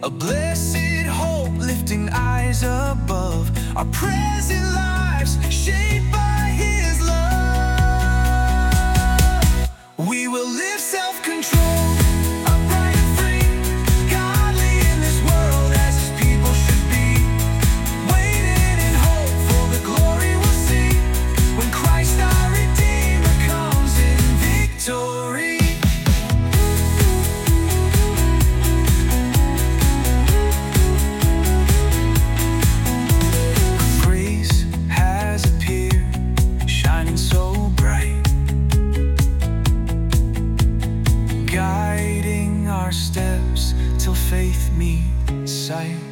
A blessed hope lifting eyes above, our present lives shaped by His love. We will live self-controlled, upright and free, godly in this world as His people should be. Waiting in hope for the glory we'll see when Christ our Redeemer comes in victory. Guiding our steps till faith meets sight.